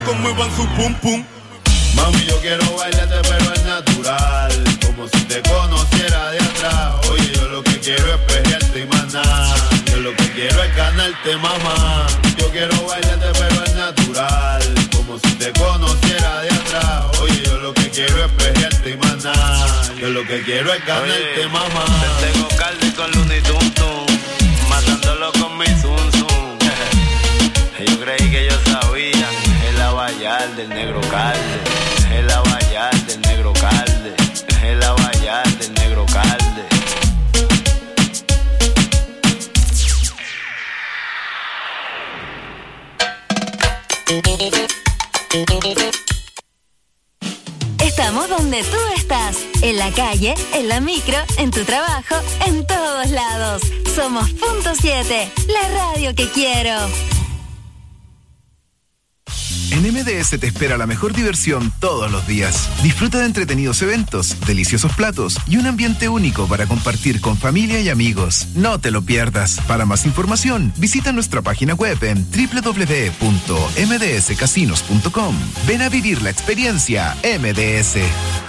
con muevan su pum pum. Mami, yo quiero bailarte pero es natural, como si te conociera de atrás. Oye, yo lo que quiero es perrearte y más nada. Yo lo que quiero es ganarte, mamá. Yo quiero bailarte pero es natural, como si te conociera de atrás. Oye, yo lo que quiero es perrearte y más nada. Yo lo que quiero es ganarte, mamá. Te tengo calde con Looney Tunes, matándolo con mi zum zum. Yo creí que ellos sabían, es la Bayal del negro calde, es la Bayal del negro calde, es la Bayal del negro calde. Estamos donde tú estás, en la calle, en la micro, en tu trabajo, en todos lados. Somos Punto 7, la radio que quiero. En MDS te espera la mejor diversión todos los días. Disfruta de entretenidos eventos, deliciosos platos y un ambiente único para compartir con familia y amigos. No te lo pierdas. Para más información, visita nuestra página web en www.mdscasinos.com. Ven a vivir la experiencia MDS.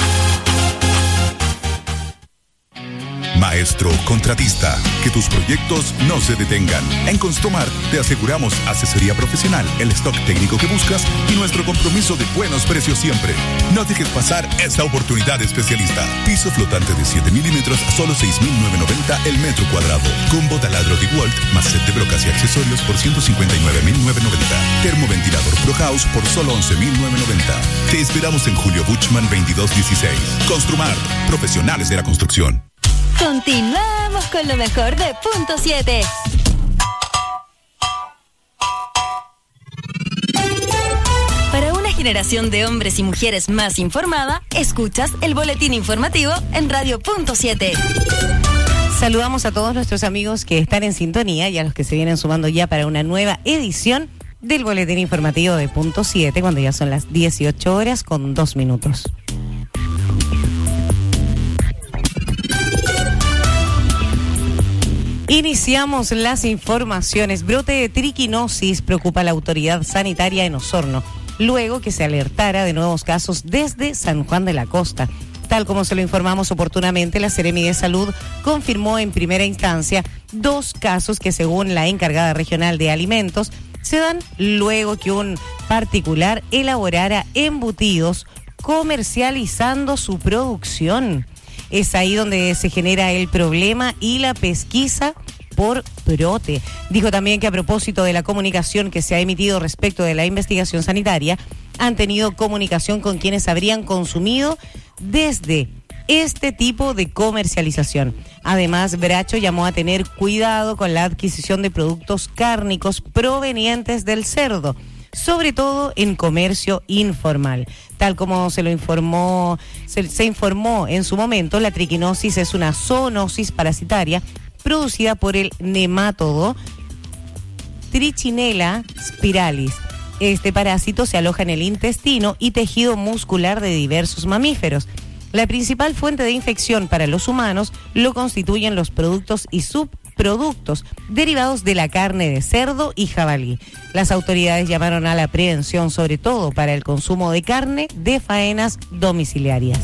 Maestro contratista, que tus proyectos no se detengan. En Construmart te aseguramos asesoría profesional, el stock técnico que buscas y nuestro compromiso de buenos precios siempre. No dejes pasar esta oportunidad especialista. Piso flotante de 7 milímetros a solo 6.990 el metro cuadrado. Combo taladro DeWalt más set de brocas y accesorios por 159.990. Termoventilador ProHouse por solo 11.990. Te esperamos en Julio Buchmann 2216. Construmart, profesionales de la construcción. Continuamos con lo mejor de Punto 7. Para una generación de hombres y mujeres más informada, escuchas el boletín informativo en Radio Punto 7. Saludamos a todos nuestros amigos que están en sintonía y a los que se vienen sumando ya para una nueva edición del boletín informativo de Punto 7, cuando ya son las 18 horas con 2 minutos. Iniciamos las informaciones. Brote de triquinosis preocupa a la autoridad sanitaria en Osorno, luego que se alertara de nuevos casos desde San Juan de la Costa. Tal como se lo informamos oportunamente, la Seremi de Salud confirmó en primera instancia 2 casos que, según la encargada regional de alimentos, se dan luego que un particular elaborara embutidos comercializando su producción. Es ahí donde se genera el problema y la pesquisa por brote. Dijo también que a propósito de la comunicación que se ha emitido respecto de la investigación sanitaria, han tenido comunicación con quienes habrían consumido desde este tipo de comercialización. Además, Bracho llamó a tener cuidado con la adquisición de productos cárnicos provenientes del cerdo, sobre todo en comercio informal. Tal como se informó en su momento, la triquinosis es una zoonosis parasitaria producida por el nemátodo Trichinella spiralis. Este parásito se aloja en el intestino y tejido muscular de diversos mamíferos. La principal fuente de infección para los humanos lo constituyen los productos y subproductos derivados de la carne de cerdo y jabalí. Las autoridades llamaron a la prevención, sobre todo para el consumo de carne de faenas domiciliarias.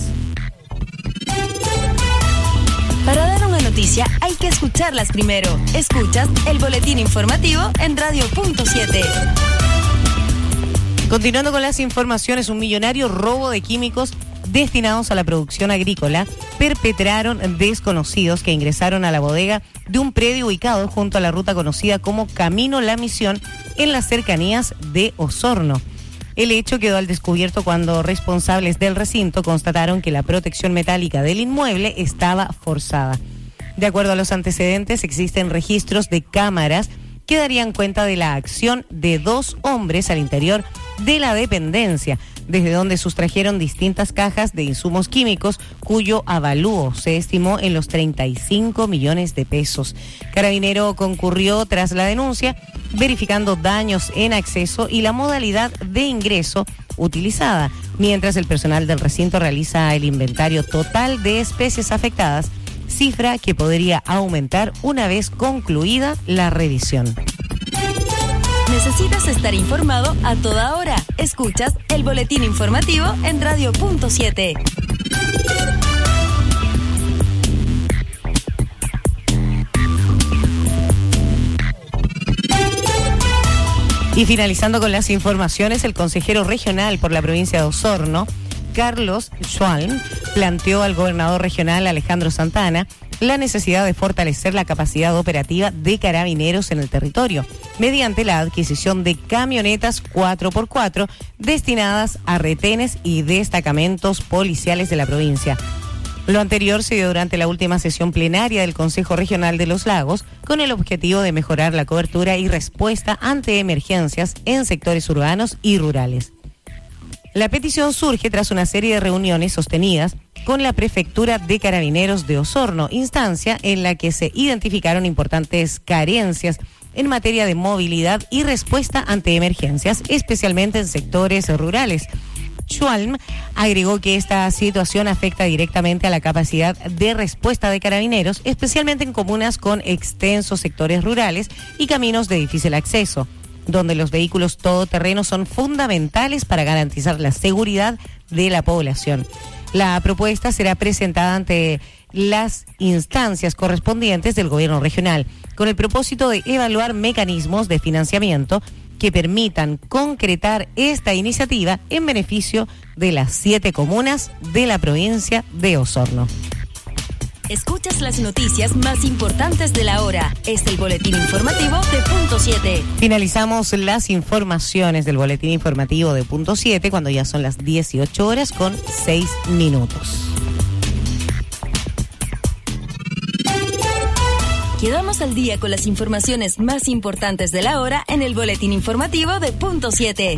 Para dar una noticia hay que escucharlas primero. Escuchas el boletín informativo en Radio Punto 7. Continuando con las informaciones, un millonario robo de químicos destinados a la producción agrícola perpetraron desconocidos que ingresaron a la bodega de un predio ubicado junto a la ruta conocida como Camino La Misión en las cercanías de Osorno. El hecho quedó al descubierto cuando responsables del recinto constataron que la protección metálica del inmueble estaba forzada. De acuerdo a los antecedentes, existen registros de cámaras que darían cuenta de la acción de 2 hombres al interior de la dependencia, desde donde sustrajeron distintas cajas de insumos químicos cuyo avalúo se estimó en los 35 millones de pesos. Carabinero concurrió tras la denuncia, verificando daños en acceso y la modalidad de ingreso utilizada, mientras el personal del recinto realiza el inventario total de especies afectadas, cifra que podría aumentar una vez concluida la revisión. Necesitas estar informado a toda hora. Escuchas el boletín informativo en Radio Punto 7. Y finalizando con las informaciones, el consejero regional por la provincia de Osorno, Carlos Schwalm, planteó al gobernador regional Alejandro Santana la necesidad de fortalecer la capacidad operativa de carabineros en el territorio, mediante la adquisición de camionetas 4x4 destinadas a retenes y destacamentos policiales de la provincia. Lo anterior se dio durante la última sesión plenaria del Consejo Regional de los Lagos, con el objetivo de mejorar la cobertura y respuesta ante emergencias en sectores urbanos y rurales. La petición surge tras una serie de reuniones sostenidas con la Prefectura de Carabineros de Osorno, instancia en la que se identificaron importantes carencias en materia de movilidad y respuesta ante emergencias, especialmente en sectores rurales. Schwalm agregó que esta situación afecta directamente a la capacidad de respuesta de carabineros, especialmente en comunas con extensos sectores rurales y caminos de difícil acceso, donde los vehículos todoterreno son fundamentales para garantizar la seguridad de la población. La propuesta será presentada ante las instancias correspondientes del gobierno regional, con el propósito de evaluar mecanismos de financiamiento que permitan concretar esta iniciativa en beneficio de las 7 comunas de la provincia de Osorno. Escuchas las noticias más importantes de la hora. Es el boletín informativo de Punto 7. Finalizamos las informaciones del boletín informativo de Punto 7 cuando ya son las 18 horas con 6 minutos. Quedamos al día con las informaciones más importantes de la hora en el boletín informativo de Punto 7.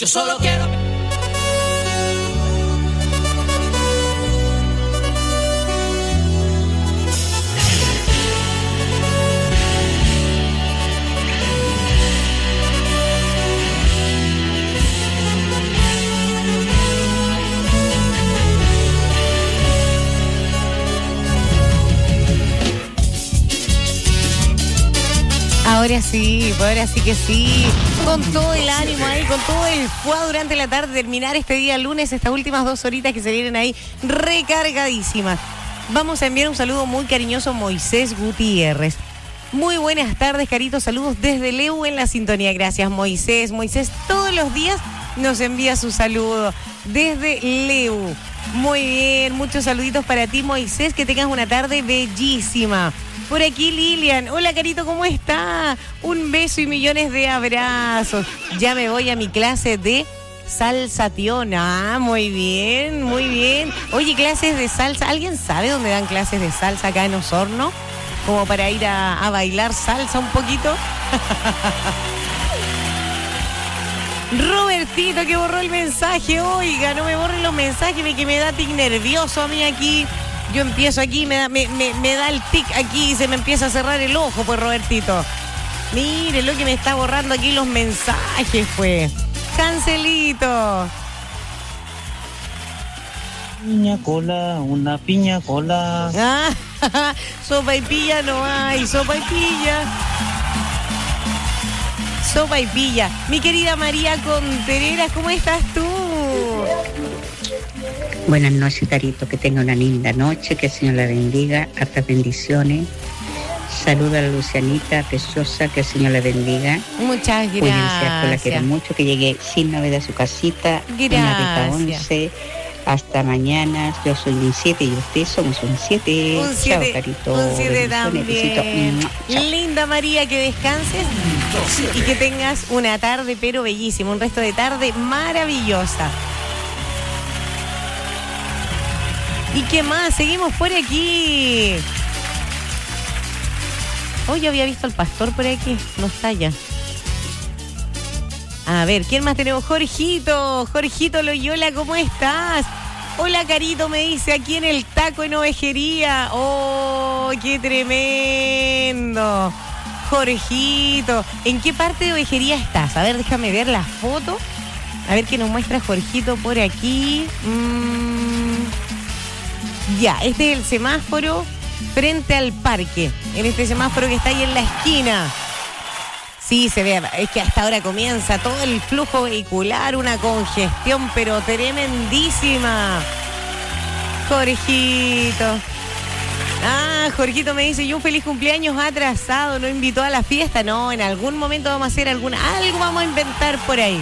Yo solo quiero. Ahora sí que sí, con todo el ánimo ahí, con todo el fuá durante la tarde, terminar este día lunes, estas últimas 2 horitas que se vienen ahí recargadísimas. Vamos a enviar un saludo muy cariñoso a Moisés Gutiérrez. Muy buenas tardes, caritos, saludos desde Leu en la sintonía. Gracias, Moisés. Moisés todos los días nos envía su saludo desde Leu. Muy bien, muchos saluditos para ti, Moisés, que tengas una tarde bellísima. Por aquí Lilian, hola Carito, ¿cómo está? Un beso y millones de abrazos. Ya me voy a mi clase de salsatión. Ah, muy bien, muy bien. Oye, clases de salsa, ¿alguien sabe dónde dan clases de salsa acá en Osorno? Como para ir a bailar salsa un poquito. Robertito, que borró el mensaje, oiga, no me borren los mensajes, que me da tic nervioso a mí aquí. Yo empiezo aquí, me da el tic aquí y se me empieza a cerrar el ojo, pues Robertito. Mire lo que me está borrando aquí los mensajes, pues. Cancelito. Piña cola, una piña cola. Ah, sopa y pilla no hay, sopa y pilla. Sopa y pilla. Mi querida María Contreras, ¿cómo estás tú? Buenas noches, Carito, que tenga una linda noche, que el Señor la bendiga, hartas bendiciones. Saluda a la Lucianita, preciosa, que el Señor la bendiga. Muchas gracias. Cuídense, la quiero mucho, que llegue sin novedad a su casita. Gracias. Una rica 11. Hasta mañana. Yo soy un 7 y ustedes somos un 7. Un 7, chao, Carito. un 7 también. Besito. Chao. Linda María, que descanses y que tengas una tarde pero bellísima, un resto de tarde maravillosa. ¿Y qué más? Seguimos por aquí. Oh, yo había visto al pastor por aquí. No está ya. A ver, ¿quién más tenemos? Jorgito. Jorgito Loyola, ¿cómo estás? Hola, Carito, me dice, aquí en el taco en Ovejería. ¡Oh, qué tremendo! Jorgito, ¿en qué parte de Ovejería estás? A ver, déjame ver la foto. A ver qué nos muestra Jorgito por aquí. Ya, este es el semáforo frente al parque. En este semáforo que está ahí en la esquina. Sí, se ve, es que hasta ahora comienza todo el flujo vehicular, una congestión pero tremendísima. Jorgito. Ah, Jorgito me dice, y un feliz cumpleaños atrasado, no invitó a la fiesta. No, en algún momento vamos a hacer algo vamos a inventar por ahí.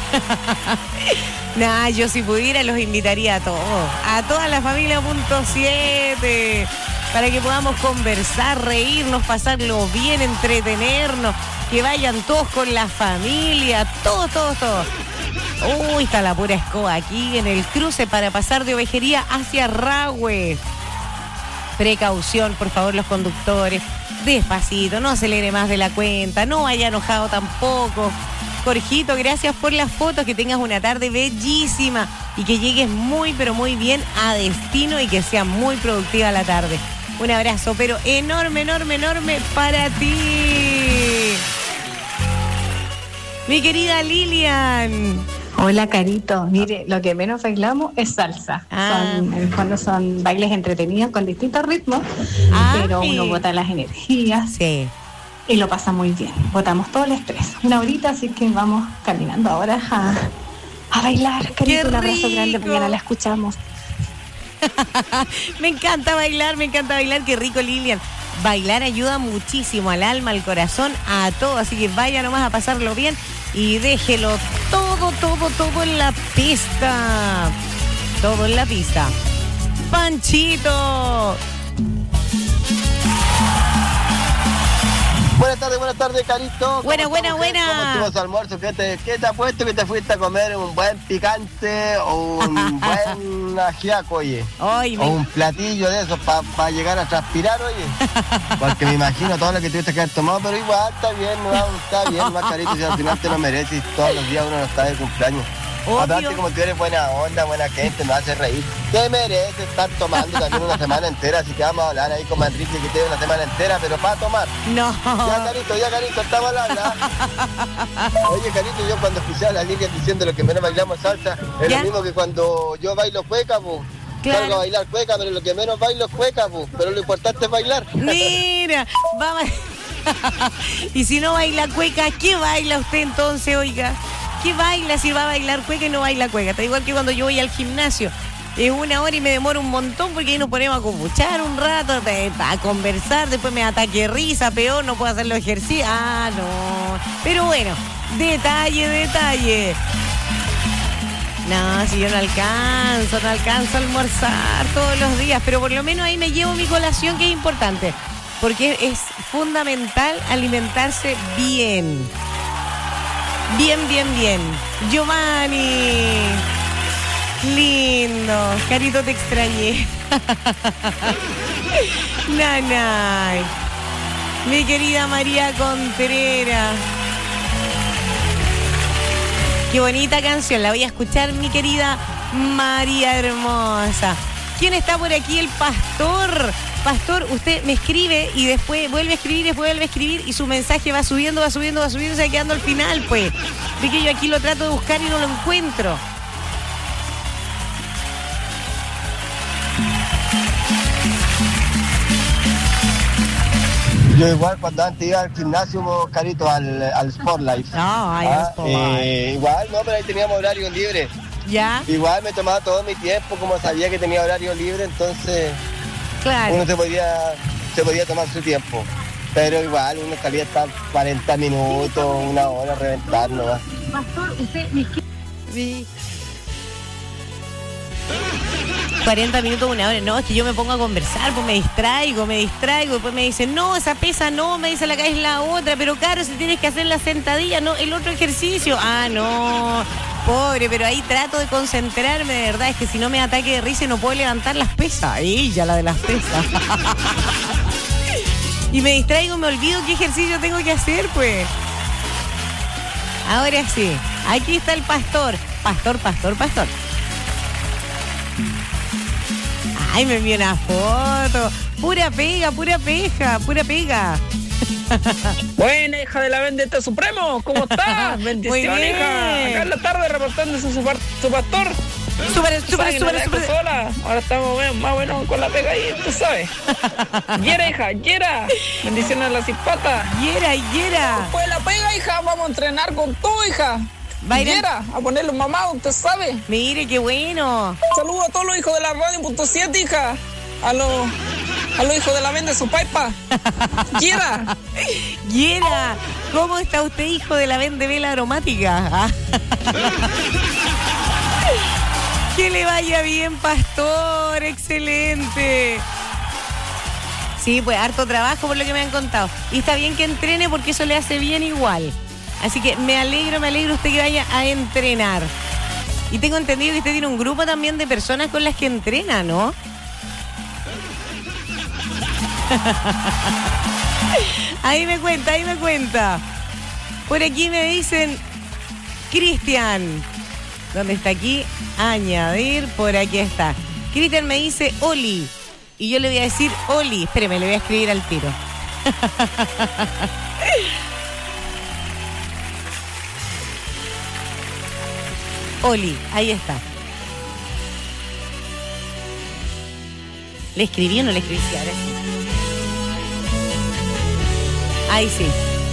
Nah, yo si pudiera los invitaría a todos, a toda la familia .7, para que podamos conversar, reírnos, pasarlo bien, entretenernos, que vayan todos con la familia, todos. Uy, está la pura escoba aquí en el cruce para pasar de Ovejería hacia Rahue. Precaución, por favor, los conductores, despacito, no acelere más de la cuenta, no vaya enojado tampoco. Jorgito, gracias por las fotos, que tengas una tarde bellísima y que llegues muy, pero muy bien a destino y que sea muy productiva la tarde. Un abrazo, pero enorme para ti. Mi querida Lilian. Hola, Carito. Mire, lo que menos bailamos es salsa. En el fondo son bailes entretenidos con distintos ritmos, pero uno bota las energías. Sí. Y lo pasa muy bien. Botamos todo el estrés. Una horita, así que vamos caminando ahora a bailar. Carito, un abrazo grande, mañana la escuchamos. Me encanta bailar, qué rico, Lilian. Bailar ayuda muchísimo al alma, al corazón, a todo, así que vaya nomás a pasarlo bien y déjelo todo en la pista. Todo en la pista. Panchito. Buenas buenas tardes, Carito. Buena. ¿Cómo estuvo su almuerzo? ¿Qué te ha puesto que te fuiste a comer un buen picante o un buen ajiaco, oye? O un platillo de esos para llegar a transpirar, oye. Porque me imagino todo lo que tuviste que haber tomado, pero igual está bien, más Carito, si al final te lo mereces, todos los días uno no está de cumpleaños. Aparte, como tú eres buena onda, buena gente, me hace reír. Te mereces estar tomando también una semana entera, así que vamos a hablar ahí con Matricia que tiene una semana entera, pero para tomar. No. Ya, Carito, estamos hablando. Oye, Carito, yo cuando escuché a la Lilia diciendo lo que menos bailamos salsa, es lo mismo que cuando yo bailo cueca, pues. Claro. Salgo a bailar cueca, pero lo que menos bailo es cueca, pues. Pero lo importante es bailar. Mira, vamos. Y si no baila cueca, ¿qué baila usted entonces, oiga? ¿Qué baila si va a bailar cueca y no baila cueca? Está igual que cuando yo voy al gimnasio. Es 1 hora y me demoro un montón porque ahí nos ponemos a compuchar un rato, a conversar, después me ataque risa, peor, no puedo hacer los ejercicios. Ah, no. Pero bueno, detalle. No, si yo no alcanzo a almorzar todos los días, pero por lo menos ahí me llevo mi colación, que es importante, porque es fundamental alimentarse bien. Bien. Giovanni. Lindo. Carito, te extrañé. Nanay. Mi querida María Contreras. Qué bonita canción. La voy a escuchar, mi querida María hermosa. ¿Quién está por aquí? El pastor. Pastor, usted me escribe y después vuelve a escribir y su mensaje va subiendo, se va quedando al final, pues. De que yo aquí lo trato de buscar y no lo encuentro. Yo igual cuando antes iba al gimnasio, Carito, al Sportlife. Igual, no, pero ahí teníamos horario libre. ¿Ya? Igual me tomaba todo mi tiempo, como sabía que tenía horario libre, entonces... Claro. Uno se podía tomar su tiempo, pero igual uno salía hasta 40 minutos, 1 hora a reventar nomás. Pastor, usted me escribe. 40 minutos, 1 hora, no, es que yo me pongo a conversar, pues me distraigo, después me dicen, no, esa pesa no, me dice la que es la otra, pero claro, si tienes que hacer la sentadilla, no, el otro ejercicio, no, pobre, pero ahí trato de concentrarme, de verdad, es que si no me ataque de risa y no puedo levantar las pesas, ella la de las pesas. Y me distraigo, me olvido qué ejercicio tengo que hacer, pues. Ahora sí, aquí está el pastor. Pastor. Ay, me envió una foto. Pura pega. Buena, hija de la bendita Supremo, ¿cómo estás? Bendición, hija. Acá en la tarde reportándose su pastor. Súper. Sola. Ahora estamos más buenos con la pega ahí, tú sabes. Yera, hija, Yera. Bendiciones a la cipata. Yera. Después de la pega, hija, vamos a entrenar con tú, hija. Yera, a ponerle un mamá, usted sabe. Mire, qué bueno. Saludos a todos los hijos de la radio .7, hija. A los hijos de la vende su paipa. Yera. ¿Cómo está usted, hijo de la vende vela aromática? Que le vaya bien, pastor, excelente. Sí, pues harto trabajo por lo que me han contado. Y está bien que entrene porque eso le hace bien igual. Así que me alegro usted que vaya a entrenar. Y tengo entendido que usted tiene un grupo también de personas con las que entrena, ¿no? Ahí me cuenta. Por aquí me dicen, Cristian. ¿Dónde está aquí? Añadir, por aquí está. Cristian me dice Oli. Y yo le voy a decir Oli. Espéreme, le voy a escribir al tiro. Oli, ahí está. ¿Le escribí o no le escribí? Sí, ahora sí. Ahí sí.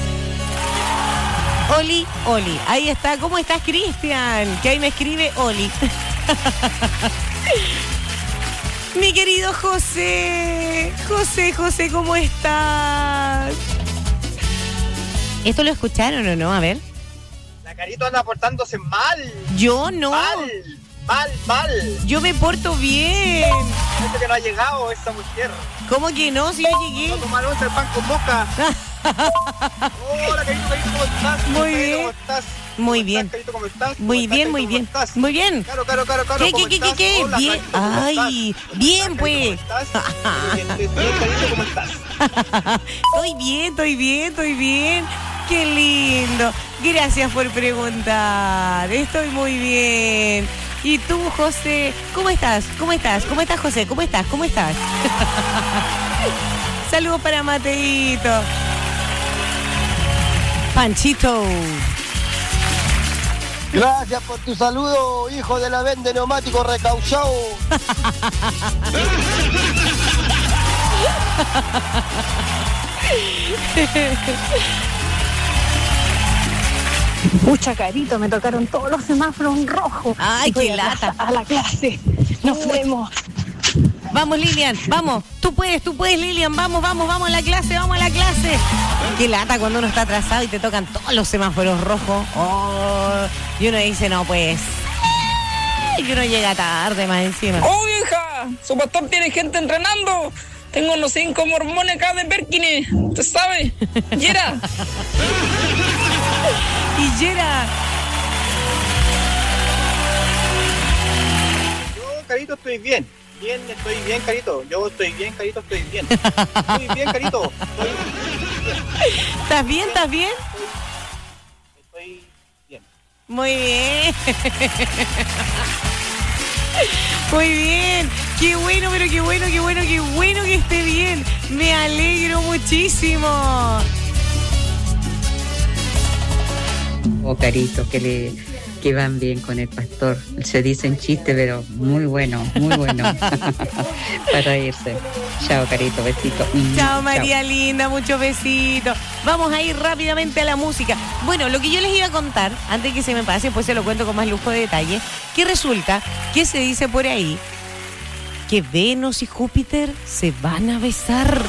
Oli, ahí está. ¿Cómo estás, Cristian? Que ahí me escribe Oli. Mi querido José, ¿cómo estás? ¿Esto lo escucharon o no? A ver. La Carito anda portándose mal. Yo no. Mal. Yo me porto bien. Parece que no ha llegado esta mujer. ¿Cómo que no? Si yo llegué. No tomaron el pan con boca. Hola, Carito, ¿cómo estás? Muy bien. ¿Cómo estás? Muy bien. Carito, ¿cómo estás? Muy bien, muy bien. Muy bien. Claro. ¿Qué? Hola, Bien. Carito, ¿cómo Ay, estás? bien, pues. ¿Cómo estás? Bien, Carito, ¿cómo estás? Estoy bien. Qué lindo. Gracias por preguntar. Estoy muy bien. ¿Y tú, José? ¿Cómo estás? ¿Cómo estás, José? ¿Cómo estás? Saludos para Mateito. Panchito. Gracias por tu saludo, hijo de la vende neumático recauchado. Pucha, Carito, me tocaron todos los semáforos en rojo. Ay, qué lata. A la clase. Nos vemos. Vamos, Lilian, vamos. Tú puedes, Lilian. Vamos a la clase. Qué lata cuando uno está atrasado y te tocan todos los semáforos rojos. Oh, y uno dice, no, pues. Y uno llega tarde más encima. ¡Oh, vieja! Su pastor tiene gente entrenando. Tengo unos 5 mormones acá de Perkins. ¿Usted sabe? Yera. Y Yera. Yo, Carito, estoy bien. Estoy bien, Carito. Yo estoy bien, Carito, estoy bien. Estoy bien, Carito. ¿Estás bien? Estoy bien. Muy bien. Muy bien. Qué bueno, pero qué bueno que esté bien. Me alegro muchísimo. Oh, Carito, que van bien con el pastor. Se dicen chistes, pero muy bueno. Para irse. Chao, Carito, besito. Chao, María linda, muchos besitos. Vamos a ir rápidamente a la música. Bueno, lo que yo les iba a contar, antes que se me pase, pues se lo cuento con más lujo de detalle, que resulta que se dice por ahí que Venus y Júpiter se van a besar.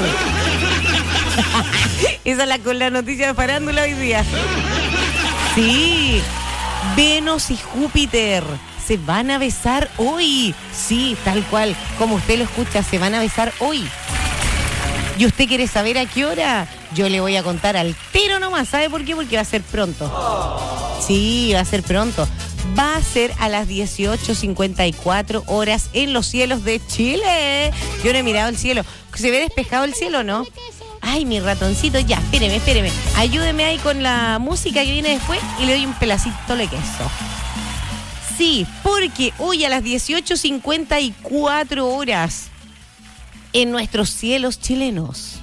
Esa es la noticia de farándula hoy día. Sí, Venus y Júpiter se van a besar hoy. Sí, tal cual, como usted lo escucha, se van a besar hoy. ¿Y usted quiere saber a qué hora? Yo le voy a contar al tiro nomás. ¿Sabe por qué? Porque va a ser pronto. Sí, va a ser pronto. Va a ser a las 18:54 horas en los cielos de Chile. Yo no he mirado el cielo. ¿Se ve despejado el cielo o no? Ay, mi ratoncito, ya, espéreme. Ayúdeme ahí con la música que viene después y le doy un pedacito de queso. Sí, porque hoy a las 18:54 horas en nuestros cielos chilenos.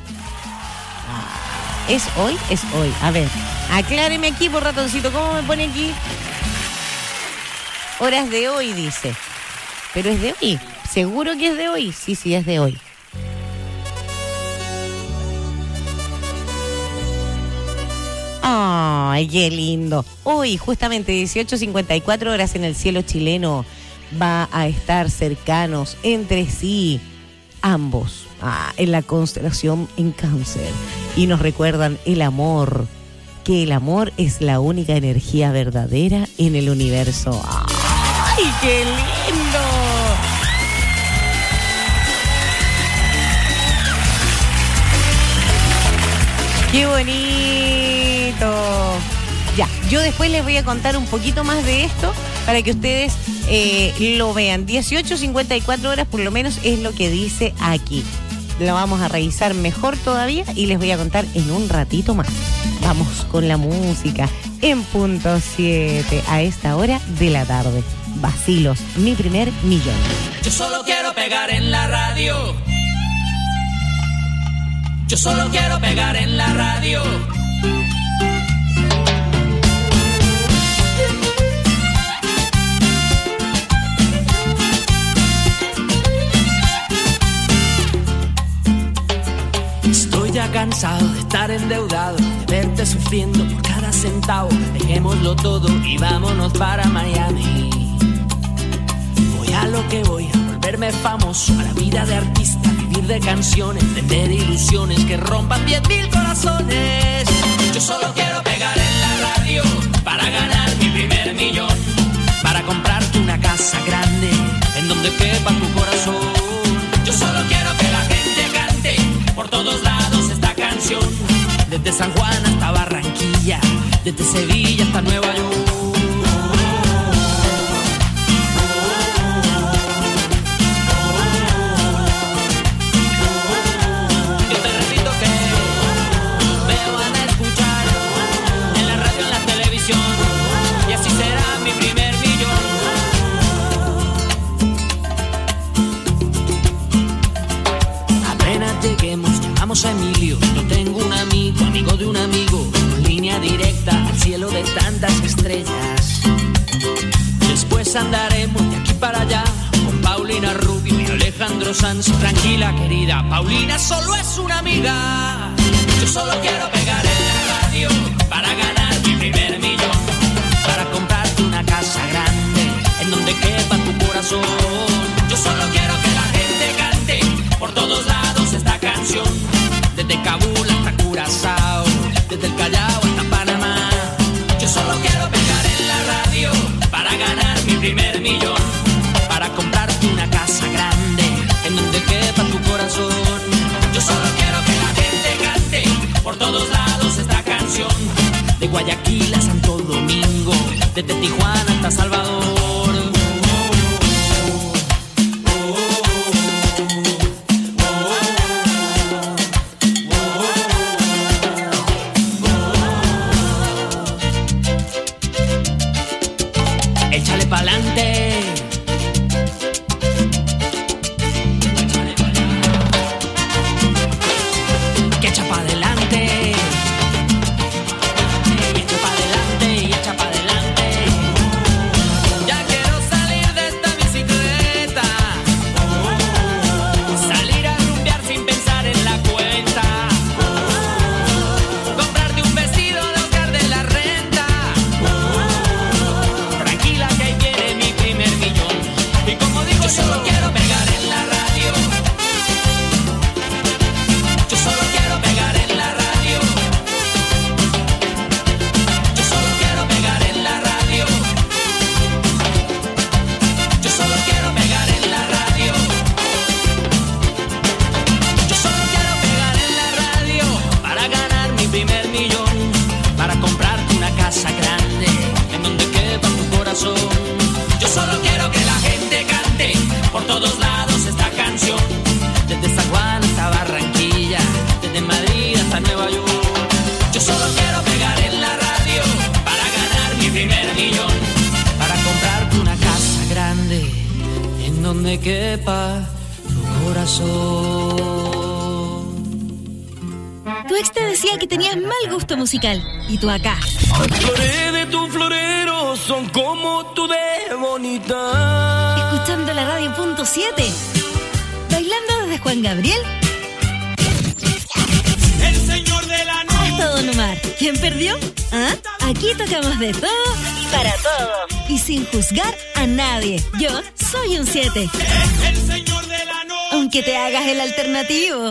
¿Es hoy? Es hoy. A ver, acláreme aquí por ratoncito, ¿cómo me pone aquí? Horas de hoy, dice. Pero es de hoy. ¿Seguro que es de hoy? Sí, es de hoy. ¡Ay, qué lindo! Hoy, justamente 18:54 horas en el cielo chileno, va a estar cercanos entre sí ambos en la constelación en Cáncer. Y nos recuerdan el amor, que el amor es la única energía verdadera en el universo. ¡Ay, qué lindo! ¡Qué bonito! Ya, yo después les voy a contar un poquito más de esto para que ustedes lo vean. 18:54 horas por lo menos es lo que dice aquí. Lo vamos a revisar mejor todavía y les voy a contar en un ratito más. Vamos con la música en punto 7 a esta hora de la tarde. Vacilos, mi primer millón. Yo solo quiero pegar en la radio. Yo solo quiero pegar en la radio. Estoy ya cansado de estar endeudado, de verte sufriendo por cada centavo. Dejémoslo todo y vámonos para Miami. Voy a lo que voy, a volverme famoso, a la vida de artista, vivir de canciones, vender ilusiones que rompan 10,000 corazones. Yo solo quiero pegar en la radio para ganar mi primer millón, para comprarte una casa grande en donde quepa tu corazón. Yo solo quiero que la gente cante por todos lados esta canción, desde San llamamos a Emilio. Yo tengo un amigo, amigo de un amigo, con línea directa al cielo de tantas estrellas. Después andaremos de aquí para allá con Paulina Rubio y Alejandro Sanz. Tranquila, querida, Paulina solo es una amiga. Yo solo quiero pegar en la radio para ganar mi primer millón, para comprarte una casa grande en donde quepa tu corazón. Yo solo quiero que la gente cante por todos lados esta canción, desde Kabul hasta Curazao, desde el Callao hasta Panamá. Yo solo quiero pegar en la radio para ganar mi primer millón, para comprarte una casa grande en donde quepa tu corazón. Yo solo quiero que la gente cante por todos lados esta canción, de Guayaquil a Santo Domingo, desde Tijuana hasta Salvador. Échale pa'lante. Que echa pa' adelante. Y echa pa' adelante, y echa pa' adelante. Ya quiero salir de esta bicicleta, salir a rumbear sin pensar en la cuenta, comprarte un vestido de Oscar de la Renta. Tranquila que ahí viene mi primer millón. Y como digo, yo solo quiero pegar en la radio. Yo solo quiero pegar en la radio. Yo solo quiero pegar en la radio. Yo solo quiero pegar en la radio. Yo solo quiero pegar en la radio para ganar mi primer millón, para comprarte una casa grande en donde quepa tu corazón. Yo solo quiero que la gente cante por todos lados esta canción, desde San Juan hasta Barranquilla, desde Madrid hasta Nueva York. Yo solo quiero pegar en la radio para ganar mi primer millón, para comprarte una casa grande en donde quepa tu corazón. Tu ex te decía que tenías mal gusto musical y tú acá, Las flores de tu florero son como tú de bonita. escuchando la radio punto 7, bailando desde Juan Gabriel El señor de la noche. hasta Don Omar. ¿Quién perdió? ¿Ah? Aquí tocamos de todo y para todos, y sin juzgar a nadie. Yo soy un 7, El señor de la noche. aunque te hagas el alternativo.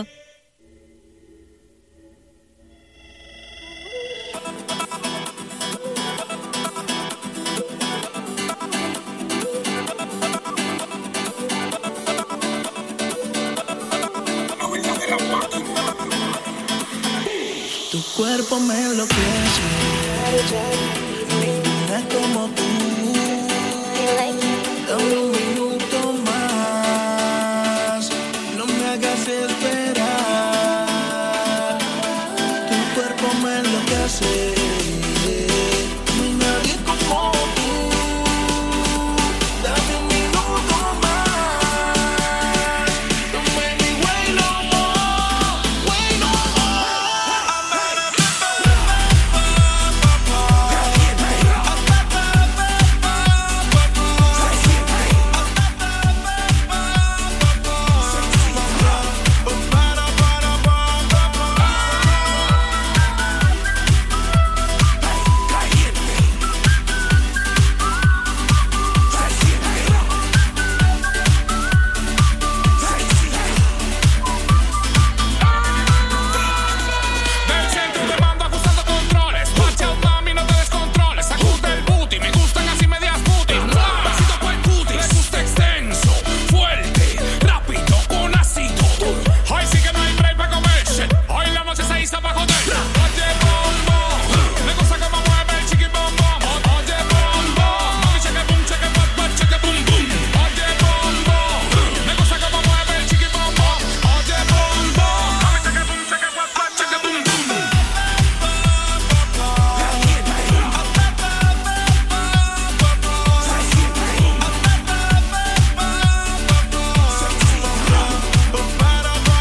Tu cuerpo me enloquece, ninguna como tú. Dame un minuto más, no me hagas esperar.